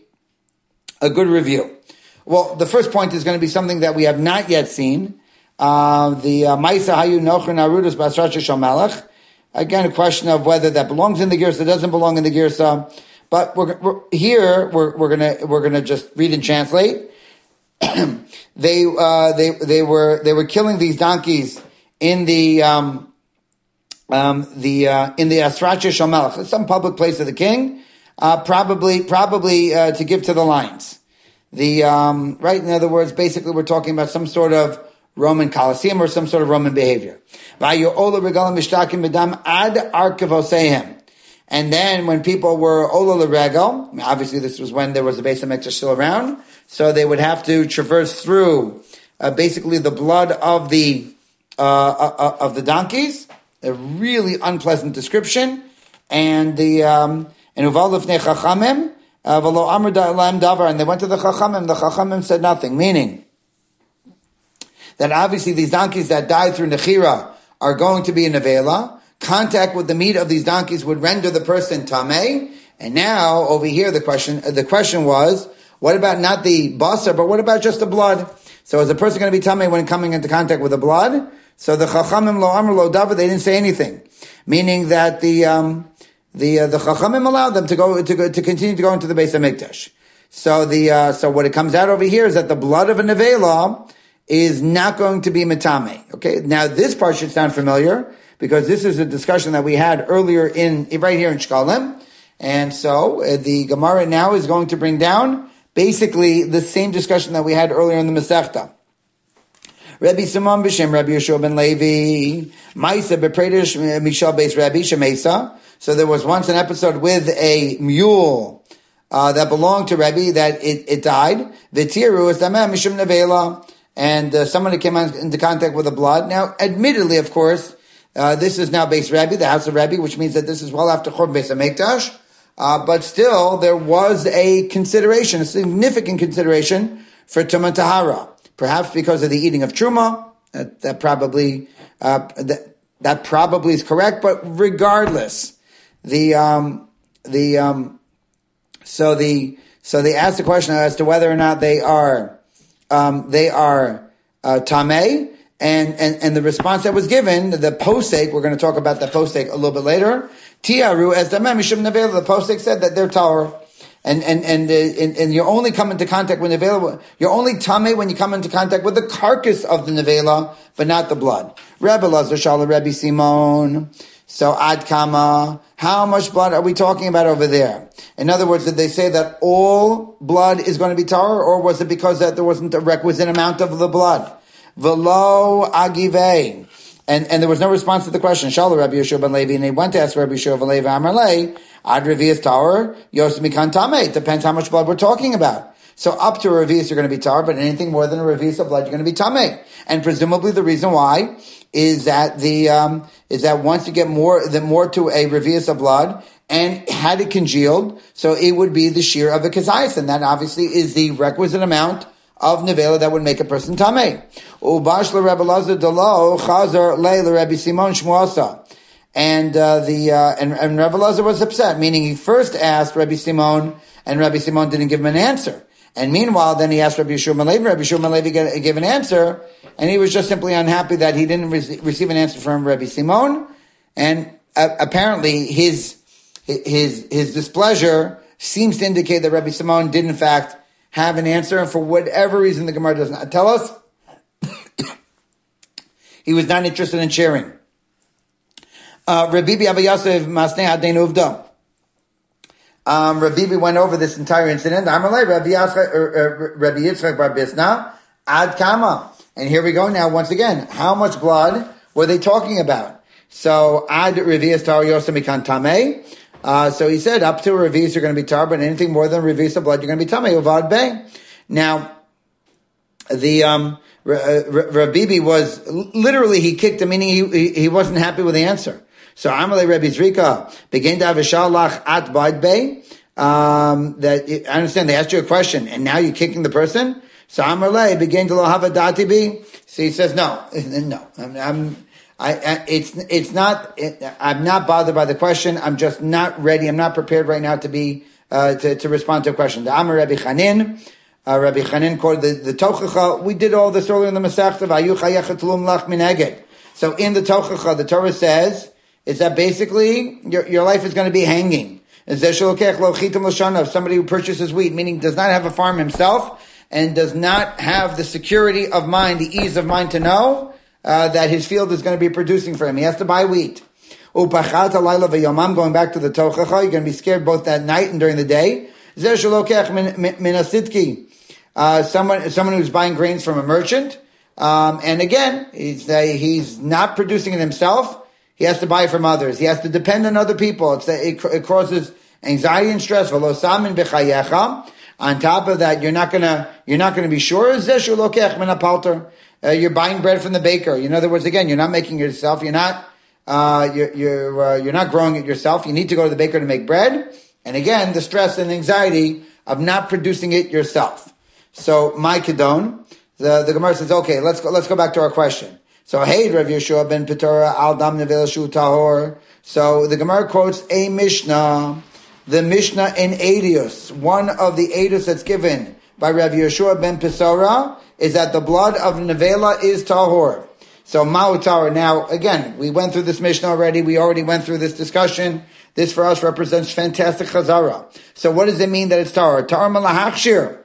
a good review. Well, the first point is going to be something that we have not yet seen. Uh, the Maisa Hayu Nochrin Arudos Be'astracha Shel Melech. Again, a question of whether that belongs in the Girsa, doesn't belong in the Girsa. But we're, we're here, we're, we're gonna, we're gonna just read and translate. they, uh, they, they were, they were killing these donkeys in the, um, um, the uh, in the Asracha Shel Melech, some public place of the king, uh, probably probably uh, to give to the lions. The um, right, in other words, basically we're talking about some sort of Roman Colosseum or some sort of Roman behavior. And then when people were Ola L'Regel, obviously this was when there was a Beis HaMikdash still around, so they would have to traverse through uh, basically the blood of the uh, uh, of the donkeys. A really unpleasant description. And the um, and Uval Lifnei Chachamim v'lo amar la'hem davar, and they went to the Chachamim. The Chachamim said nothing, meaning that obviously these donkeys that died through Nechira are going to be in Nevela. Contact with the meat of these donkeys would render the person Tameh. And now, over here, the question, the question was, what about not the basar, but what about just the blood? So is the person going to be Tameh when coming into contact with the blood? So the Chachamim lo amr lo davar, they didn't say anything. Meaning that the, um, the, uh, the Chachamim allowed them to go, to go, to continue to go into the Beis HaMikdash. So the, uh, so what it comes out over here is that the blood of a Nevela is not going to be Metame. Okay, now this part should sound familiar because this is a discussion that we had earlier in, right here in Shkalim. And so uh, the Gemara now is going to bring down basically the same discussion that we had earlier in the Masechta. Rabbi Simon b'Shem Rabbi Yeshua ben Levi, Maisa b'Predish Mishal Beis Rabbi Shemesa. So there was once an episode with a mule uh, that belonged to Rabbi that it, it died. V'tiru es dameh mishum nevela. And uh, somebody came into contact with the blood. Now, admittedly, of course, uh, this is now Beis Rabbi, the house of Rabbi, which means that this is well after Churban Beis HaMikdash. Uh, but still, there was a consideration, a significant consideration for Tumah Tahara. Perhaps because of the eating of Truma. That, that probably, uh, that, that probably is correct. But regardless, the, um, the, um, so the, so they asked the question as to whether or not they are, Um, they are uh, tamei, and, and and the response that was given, the posek, we're going to talk about the posek a little bit later. Tiaru as the mishum nevela, the posek said that they're tar, and and and, uh, and and you're only come into contact with nevela. You're only tamei when you come into contact with the carcass of the nevela, but not the blood. Rabbi Lazar Shala Rabbi Simon. So ad kama, how much blood are we talking about over there? In other words, did they say that all blood is going to be tar, or was it because that there wasn't a requisite amount of the blood? Velo agivei. And, and there was no response to the question. Shala Rabbi Yeshua ben Levi, and he went to ask Rabbi Yeshua ben Levi Amarle, ad revius tar, yos mikan tameh. It depends how much blood we're talking about. So up to a revius, you're going to be tar, but anything more than a revius of blood, you're going to be tameh. And presumably the reason why is that the, um, is that once you get more, the more to a revius of blood, and had it congealed, so it would be the shear of a kazayas, and that obviously is the requisite amount of nevela that would make a person tameh. Ubash Rabbi Lazar dalo chazar le Rabbi Simon shmuasa, and uh, the uh, and, and Rabbi Lazar was upset, meaning he first asked Rabbi Simon, and Rabbi Simon didn't give him an answer. And meanwhile, then he asked Rabbi Yeshua ben Levi, Rabbi Yeshua ben Levi gave an answer, and he was just simply unhappy that he didn't re- receive an answer from Rabbi Simon, and uh, apparently his his his displeasure seems to indicate that Rabbi Simon did in fact have an answer, and for whatever reason the Gemara does not tell us, he was not interested in sharing. Uh, Rabbi Abba Yosef Masnei Hadein Uvda. Um, Rabbi went over this entire incident. Amalei Rabbi Yitzchak Bar Bisna Ad Kama. And here we go now once again. How much blood were they talking about? So Ad Revius Tar Yosem Mikan Tameh. Uh, so he said up to a revius you're going to be tar, but anything more than a revius of blood you're going to be tamei uvad bey. Now the um, Rabbi was literally he kicked him, meaning he, he he wasn't happy with the answer. So Amalei Rabbi Zrika began to have a shalach at bad bey. Um, that I understand they asked you a question and now you're kicking the person. So Amalei began to have a dati be. So he says no, no, I'm. I'm I, I, it's, it's not, it, I'm not bothered by the question. I'm just not ready. I'm not prepared right now to be, uh, to, to respond to a question. The Amar Rabbi Chanin, uh, Rabbi Chanin quoted the, the Tochacha. We did all this earlier in the Masechta. So in the Tochacha, the Torah says, is that basically your, your life is going to be hanging. Somebody who purchases wheat, meaning does not have a farm himself and does not have the security of mind, the ease of mind to know Uh, that his field is going to be producing for him. He has to buy wheat. Upachat halayla v'yomam, going back to the tochacha, you're going to be scared both at night and during the day. Zeh shelokech min asitki, someone someone who's buying grains from a merchant, um, and again, he's uh, he's not producing it himself. He has to buy it from others. He has to depend on other people. It's it, it causes anxiety and stress. V'lo samin b'chayecha. On top of that, you're not gonna you're not gonna be sure. Zeh shelokech min apalter. You're buying bread from the baker. In other words, again, you're not making it yourself. You're not. Uh, you're you're, uh, you're not growing it yourself. You need to go to the baker to make bread. And again, the stress and anxiety of not producing it yourself. So, my kedon, the, the Gemara says, okay, let's go, let's go back to our question. So, hey, Rav Yeshua ben Petora al dam nevel shu tahor. So, the Gemara quotes a Mishnah, the Mishnah in Eidos. One of the Eidos that's given by Rav Yeshua ben Petora is that the blood of nevela is tahor. So, Ma'u Tahor. Now, again, we went through this Mishnah already. We already went through this discussion. This for us represents fantastic chazara. So, what does it mean that it's Tahor? Tahor malahachshir.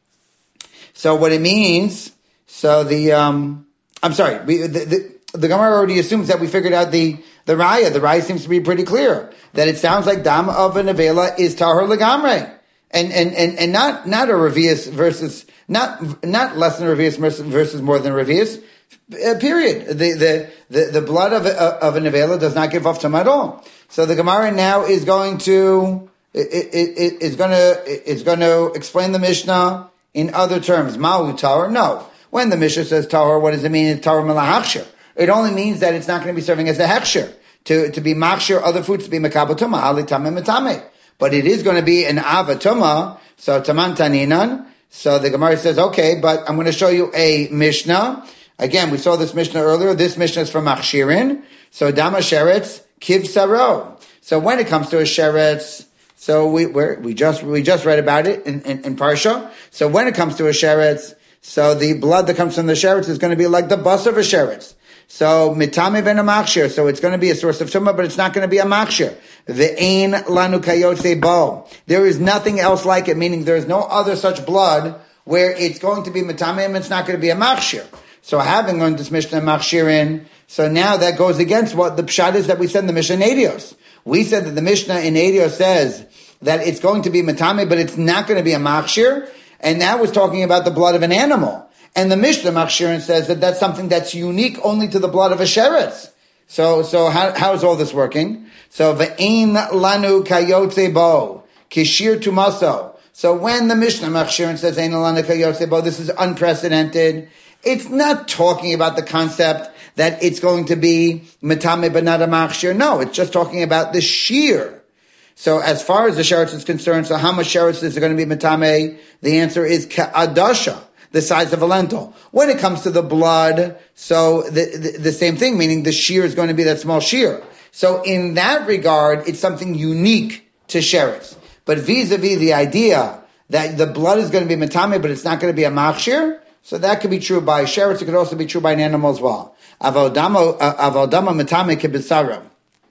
So, what it means, so the, um, I'm sorry, we, the, the, the Gemara already assumes that we figured out the, the Raya. The Raya seems to be pretty clear. That it sounds like dam of a nevela is Tahor legamre. And, and, and, and not, not a revius versus, not, not less than a revius versus, versus more than a revius. Uh, period. The, the, the, the blood of, uh, of a nevela does not give off tumah at all. So the Gemara now is going to, it, it, it, is going to, is going to explain the Mishnah in other terms. Ma'u tahor? No. When the Mishnah says tahor, what does it mean? It's tahor melahachshir. It only means that it's not going to be serving as a hechshir. To, to be machshir other foods, to be mekabel tumah, hali tameh metame. But it is going to be an ava tumah, so taman taninan. So the Gemara says, okay, but I'm going to show you a Mishnah. Again, we saw this Mishnah earlier. This Mishnah is from Achshirin. So Dama Sheretz Kiv Saro. So when it comes to a Sheretz, so we we're, we just we just read about it in, in, in Parsha. So when it comes to a Sheretz, so the blood that comes from the Sheretz is going to be like the bus of a Sheretz. So mitame ben a machshir. So it's going to be a source of tumah, but it's not going to be a machshir. Ve'ein lanu kayotze bo. There is nothing else like it, meaning there is no other such blood where it's going to be mitame and it's not going to be a machshir. So having learned this Mishnah Machshirin, so now that goes against what the pshat is that we said in the Mishnah in Eidos. We said that the Mishnah in Eidos says that it's going to be matame, but it's not going to be a machshir, and that was talking about the blood of an animal. And the Mishnah Machshirin says that that's something that's unique only to the blood of a sheretz. So, so how, how is all this working? So, ve'ein lanu kayotze bo, kishir tumaso. So when the Mishnah Machshirin says, ve'ein lanu kayotze bo, this is unprecedented. It's not talking about the concept that it's going to be metame but not a machshir. No, it's just talking about the shear. So as far as the sheretz is concerned, so how much sheretz is going to be metame? The answer is ka'adasha, the size of a lentil. When it comes to the blood, so the, the, the same thing, meaning the shear is going to be that small shear. So in that regard, it's something unique to sheretz. But vis-a-vis the idea that the blood is going to be metame, but it's not going to be a machshir, so that could be true by sheretz. It could also be true by an animal as well. Avaldama metame kibisara.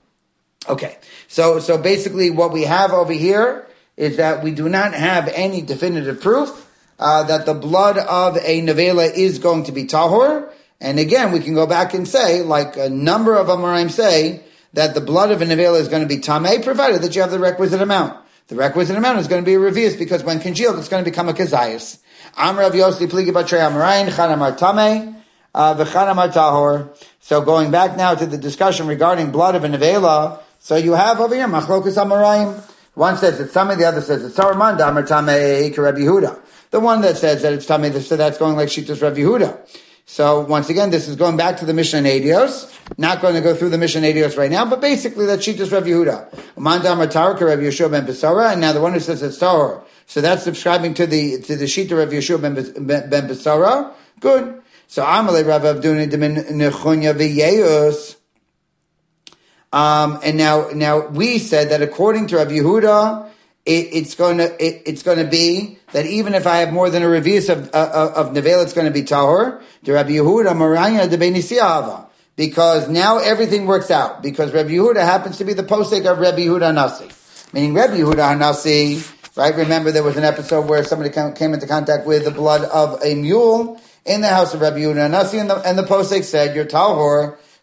Okay, so so basically, what we have over here is that we do not have any definitive proof uh, that the blood of a nevela is going to be tahor. And again, we can go back and say, like a number of Amoraim say, that the blood of a nevela is going to be tameh, provided that you have the requisite amount. The requisite amount is going to be a revius, because when congealed, it's going to become a kazayas. Amr Rav Yossi pligi batrei Amoraim chan amar tameh v'chan amar tahor. So going back now to the discussion regarding blood of a nevela, so you have over here machlokas Amoraim. One says it's tameh, the other says it's tahor. Man damar tameh ka Rabbi Yehuda. The one that says that it's tameh, so that's going like Shittas Rabbi Yehuda. So once again, this is going back to the Mishnah in Eidos. Not going to go through the Mishnah in Eidos right now, but basically that's Shittas Rabbi Yehuda. Man damar tahor ka Rabbi Yeshua ben Besara, and now the one who says it's tahor, so that's subscribing to the to the Shita of Yeshua ben, ben, ben Besara. Good. So Amalei Rav Avduni de Nechunya v'Yeus. Um, and now, now we said that according to Rav Yehuda, it, it's going to it, it's going to be that even if I have more than a revius of uh, of nevela, it's going to be tahor. To Rav Yehuda Maranya de Benisiava, because now everything works out. Because Rav Yehuda happens to be the posek of Rabbi Yehuda Hanasi, meaning Rabbi Yehuda Hanasi. Right? Remember, there was an episode where somebody came into contact with the blood of a mule in the house of Rabbi Yehuda Hanasi, and the and the posek said, "You're tahor."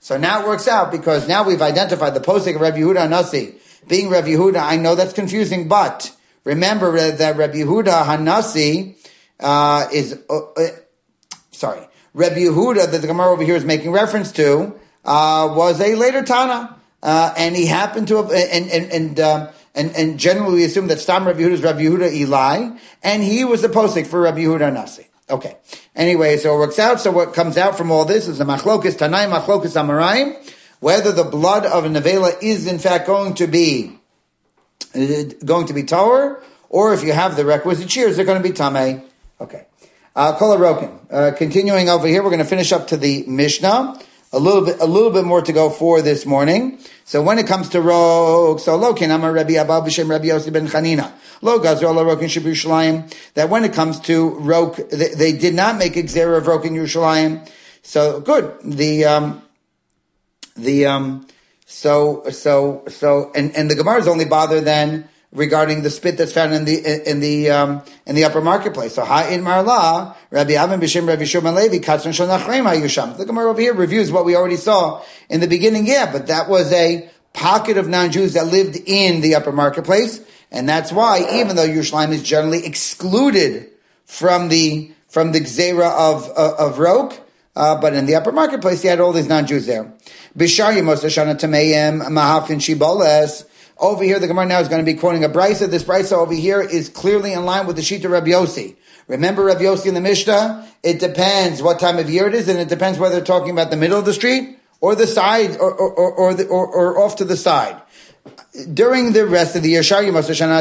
So now it works out because now we've identified the posek of Rabbi Yehuda Hanasi being Rabbi Yehuda. I know that's confusing, but remember that Rabbi Yehuda Hanasi uh, is, uh, uh, sorry, Rabbi Yehuda that the Gemara over here is making reference to uh, was a later Tana, uh, and he happened to have, and and and um, and, and generally we assume that Stam Rabbi Yehuda is Rabbi Yehuda Eli, and he was the posek for Rabbi Yehuda Hanasi. Okay. Anyway, so it works out. So what comes out from all this is the machlokes Tanai, machlokes Amoraim, whether the blood of a nevela is in fact going to be going to be tahor, or if you have the requisite shears, they're going to be tamei. Okay. Uh, Kol Haroken. Uh, continuing over here, we're going to finish up to the Mishnah. A little bit, a little bit more to go for this morning. So when it comes to rok, so lo ken amar Rabbi Abba b'shem Rabbi Yossi ben Chanina, lo gazro lo rok in Yerushalayim. That when it comes to rok, they, they did not make a gzera of rok in Yerushalayim. So good. The um, the um, so so so, and and the Gemara is only bothered then regarding the spit that's found in the in the um, in the upper marketplace. So ha in marla Rabbi Avin b'shem Rabbi Shimon Levi katzon shel nachreim hayusham. The Gemara over here reviews what we already saw in the beginning. Yeah, but that was a pocket of non-Jews that lived in the upper marketplace, and that's why even though Yerushalayim is generally excluded from the from the gzera of uh, of rok, uh, but in the upper marketplace you had all these non-Jews there. Bishar yemos shana tameim mahafin shiboles. Over here, the Gemara now is going to be quoting a brisa. This brisa over here is clearly in line with the sheet of Rabbi Yossi. Remember Rabbi Yossi in the Mishnah? It depends what time of year it is, and it depends whether they're talking about the middle of the street or the side, or or or, the, or, or off to the side. During the rest of the year, so the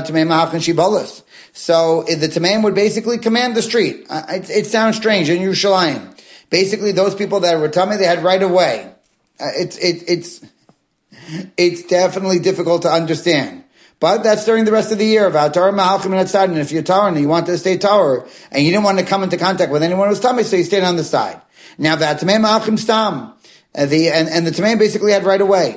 Tamaim would basically command the street. It, it sounds strange in Yerushalayim. Basically, those people that were Tamei, they had right of way. It's it, it's. It's definitely difficult to understand. But that's during the rest of the year. And if you're Torah and you want to stay Torah, and you didn't want to come into contact with anyone who's Tamei, so you stayed on the side. Now, the and, and the Tamei basically had right away.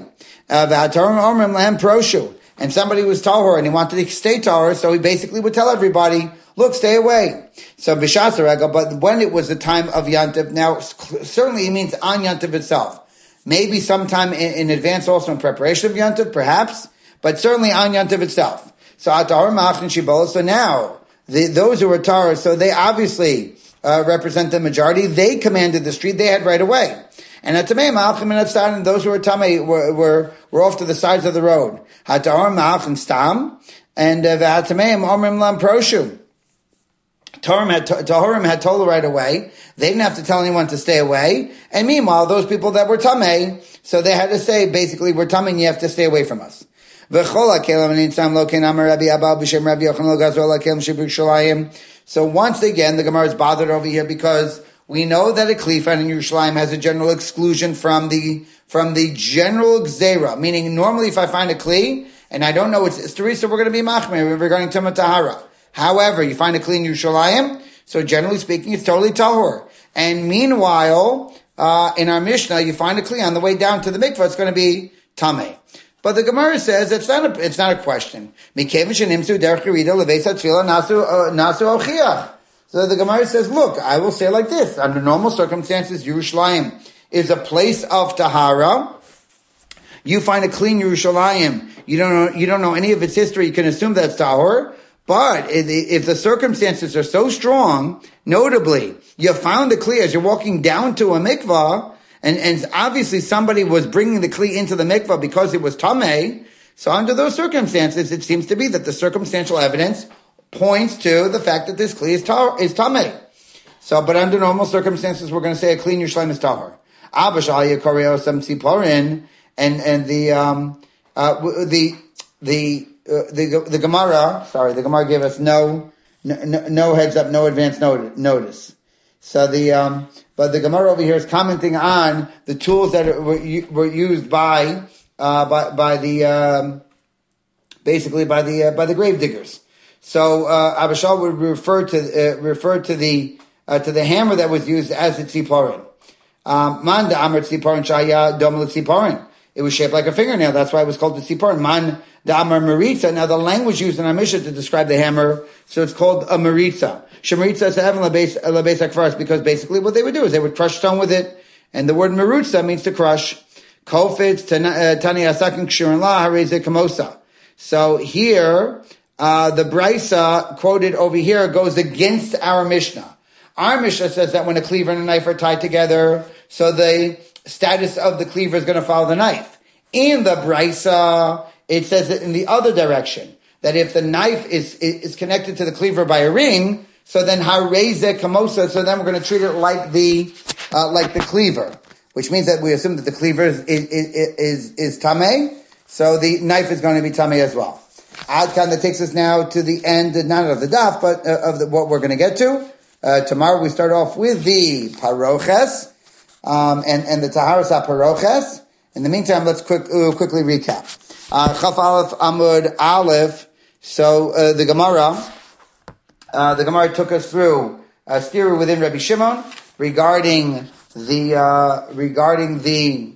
And somebody was Tahor and he wanted to stay Tahor, so he basically would tell everybody, look, stay away. So B'shas, but when it was the time of Yantiv, now certainly it means on Yantiv itself. Maybe sometime in, in advance also in preparation of Yantiv, perhaps, but certainly on Yantiv itself. So Atahor Ma'achin Shibola, so now, the, those who were Tahor, so they obviously uh, represent the majority, they commanded the street, they had right away. And Atamei Ma'achim and Atzad, and those who were Tamei were, were, were off to the sides of the road. Atahor Ma'achim Stam, and V'Atameim Omrim Lam Proshu. Tahorim had, Tahorim had told right away. They didn't have to tell anyone to stay away. And meanwhile, those people that were Tamei, so they had to say, basically, we're Tamei and you have to stay away from us. So once again, the Gemara is bothered over here because we know that a Klifan in Yerushalayim has a general exclusion from the, from the general Gzeira. Meaning, normally if I find a Kli, and I don't know it's, it's Teresa, we're going to be Machmir regarding Tumah Tahara. However, you find a Kli in Yerushalayim, so generally speaking, it's totally Tahor. And meanwhile, uh, in our Mishnah, you find a Kli on the way down to the mikvah, it's going to be Tamei. But the Gemara says it's not a, it's not a question. So the Gemara says, look, I will say like this. Under normal circumstances, Yerushalayim is a place of Tahara. You find a Kli in Yerushalayim, you don't know, you don't know any of its history, you can assume that's Tahor. But if the circumstances are so strong, notably, you found the Kli as you're walking down to a mikvah, and, and obviously somebody was bringing the Kli into the mikvah because it was Tamei. So under those circumstances, it seems to be that the circumstantial evidence points to the fact that this Kli is, tar, is Tamei. So, but under normal circumstances, we're going to say a Kli in Yerushalayim is Tahor. Abashal Yakoreo Sam Tziporin, and, and the, um, uh, the, the, Uh, the the Gemara, sorry, the Gemara gave us no no, no heads up, no advance notice. So the um, but the Gemara over here is commenting on the tools that were were used by uh by by the um, basically by the uh, by the grave diggers. So uh, Abishal would refer to uh, refer to the uh, to the hammer that was used as a tziporin. Man da amar tziporin shaya dom l'tziporin. It was shaped like a fingernail. That's why it was called the tziporin. Man da amar maritza. Now the language used in our Mishnah to describe the hammer, so it's called a maritza. Shemaritza is heaven labeis labeis akvaris, because basically what they would do is they would crush stone with it, and the word maritza means to crush. Kofitz Tani Asakin Kshurin La Hareze Kamosa. So here, uh, the Brisa quoted over here goes against our Mishnah. Our Mishnah says that when a cleaver and a knife are tied together, so the status of the cleaver is going to follow the knife. In the Brisa, it says it in the other direction, that if the knife is, is connected to the cleaver by a ring, so then hareze kamosa, so then we're going to treat it like the, uh, like the cleaver, which means that we assume that the cleaver is, is, is, is tameh, so the knife is going to be tameh as well. Adkan, that takes us now to the end, not of the daf, but uh, of the, what we're going to get to. Uh, tomorrow we start off with the paroches, um, and, and the taharas ha-paroches. In the meantime, let's quick, uh, quickly recap. Uh, Chaf Aleph Amud Aleph. So, uh, the Gemara, uh, the Gemara took us through a steer within Rabbi Shimon regarding the, uh, regarding the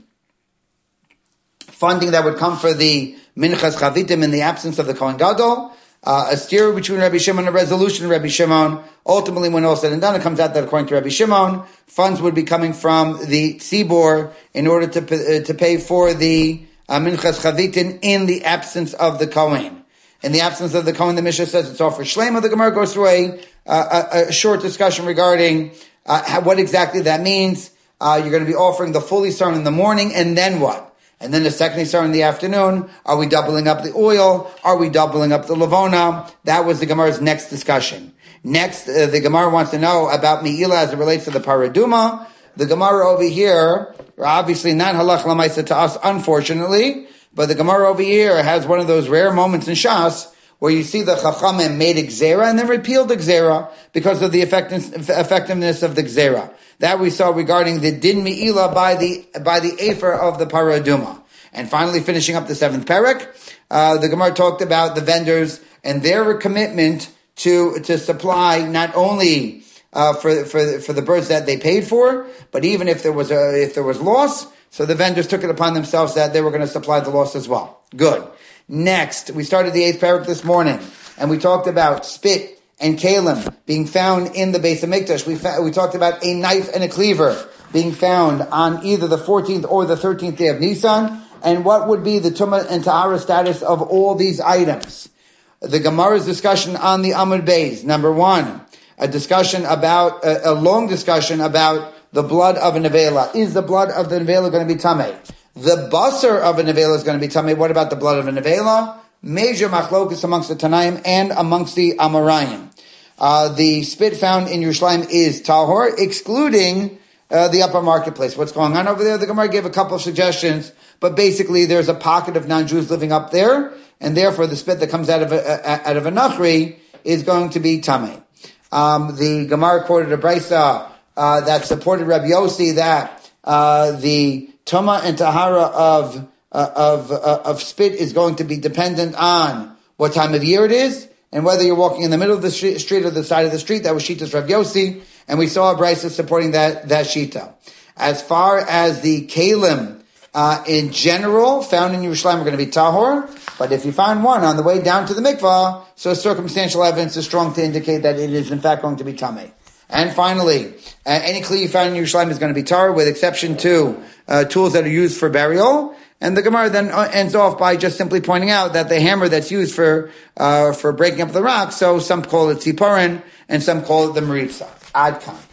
funding that would come for the Minchas Chavitim in the absence of the Kohen Gadol. Uh, a steer between Rabbi Shimon and a resolution of Rabbi Shimon. Ultimately, when all said and done, it comes out that according to Rabbi Shimon, funds would be coming from the Tzibor in order to uh, to pay for the uh, Minchas Chavitin in the absence of the Kohen. In the absence of the Kohen, the Mishnah says it's all for Shlema. The Gemara goes through a, uh, a, a short discussion regarding uh, how, what exactly that means. Uh, you're going to be offering the full Yisar in the morning, and then what? And then the second Yisar in the afternoon. Are we doubling up the oil? Are we doubling up the Levona? That was the Gemara's next discussion. Next, uh, the Gemara wants to know about Me'ila as it relates to the Paraduma. The Gemara over here, obviously not halach lamaisa to us, unfortunately, but the Gemara over here has one of those rare moments in Shas where you see the Chachamim made a Gzera and then repealed the Gzera because of the effectiveness of the Gzera. That we saw regarding the Din Me'ila by the, by the Efer of the Paraduma. And finally, finishing up the seventh parak, uh, the Gemara talked about the vendors and their commitment to, to supply not only, uh, for, for, for the birds that they paid for, but even if there was a, if there was loss, so the vendors took it upon themselves that they were going to supply the loss as well. Good. Next, we started the eighth parak this morning, and we talked about spit and kalim being found in the Beis HaMikdash. We fa- we talked about a knife and a cleaver being found on either the fourteenth or the thirteenth day of Nisan, and what would be the Tumah and Ta'ara status of all these items. The Gemara's discussion on the Amud Beis. Number one, a discussion about, a, a long discussion about the blood of a nevela. Is the blood of the nevela going to be tameh? The basar of a nevela is going to be tameh. What about the blood of a nevela? Major machlokus amongst the Tanaim and amongst the Amarayim. Uh, the spit found in Yerushalayim is tahor, excluding uh, the upper marketplace. What's going on over there? The Gemara gave a couple of suggestions, but basically there's a pocket of non-Jews living up there, and therefore the spit that comes out of a, a, out of a nachri is going to be tameh. Um, the Gemara quoted a brisa uh, that supported Rabbi Yossi that uh, the Tuma and Tahara of uh, of uh, of spit is going to be dependent on what time of year it is, and whether you're walking in the middle of the street, street or the side of the street. That was Shita's Rav Yossi, and we saw a brisa supporting that that Shita. As far as the kalim uh, in general found in Yerushalayim are going to be tahor, but if you find one on the way down to the mikvah, so circumstantial evidence is strong to indicate that it is in fact going to be tameh. And finally, uh, any kli you find in Yerushalayim is going to be tar, with exception to uh, tools that are used for burial. And the Gemara then ends off by just simply pointing out that the hammer that's used for uh, for breaking up the rock, so some call it tziporin and some call it the maritza. Adkan.